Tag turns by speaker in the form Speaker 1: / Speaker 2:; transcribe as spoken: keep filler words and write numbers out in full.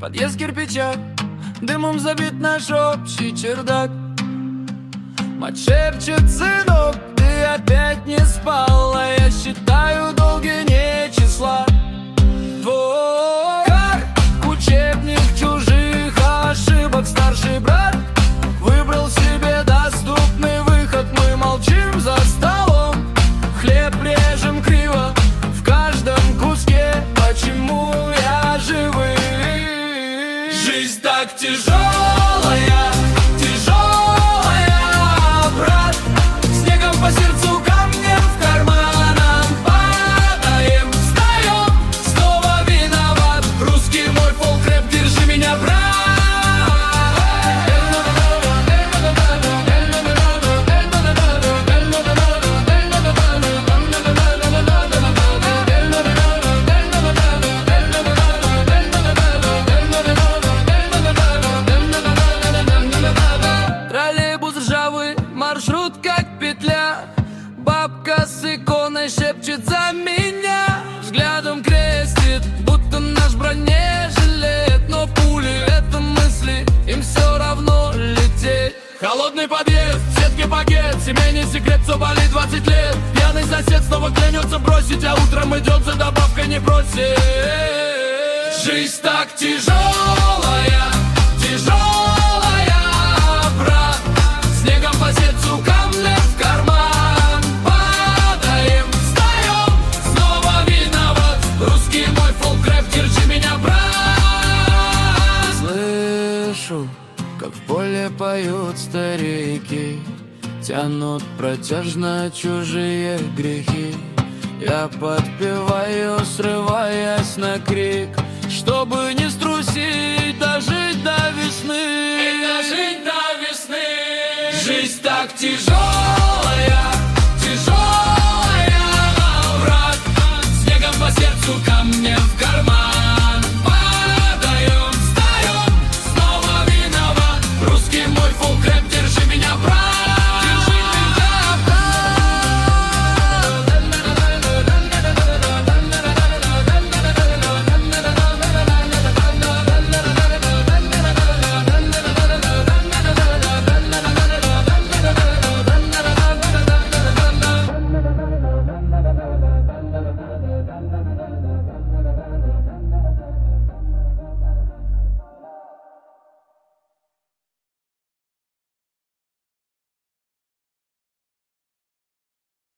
Speaker 1: Подъезд кирпича, дымом забит наш общий чердак. Мать шепчет: сынок, ты опять не спал, а я считаю долги не числа. Твой как учебник чужих ошибок старший брат выбрал себе доступный выход. Мы молчим за столом, хлеб режем криво в каждом куске. Почему я живый? Жизнь так тяжелая, тяжелая, брат. Снегом по сердцу, камнем в карманам падаем, встаем, снова виноват. Русский мой фолк-рэп, держи меня, брат. Троллейбус ржавый, маршрут как петля. Бабка с иконой шепчет за меня, взглядом крестит, будто наш бронежилет. Но пули — это мысли, им все равно лететь. Холодный подъезд, в сетке пакет, семейный секрет, все болит двадцать лет. Пьяный сосед снова клянется бросить, а утром идет за добавкой, не просит. Жизнь так тяжелая, тяжелая, брат. Снегом по сердцу, камнем в карман падаем, встаем, снова виноват. Русский мой фолк-рэп, держи меня, брат. Слышу, как в поле поют старики, тянут протяжно чужие грехи. Я подпеваю, срываясь на крик, чтобы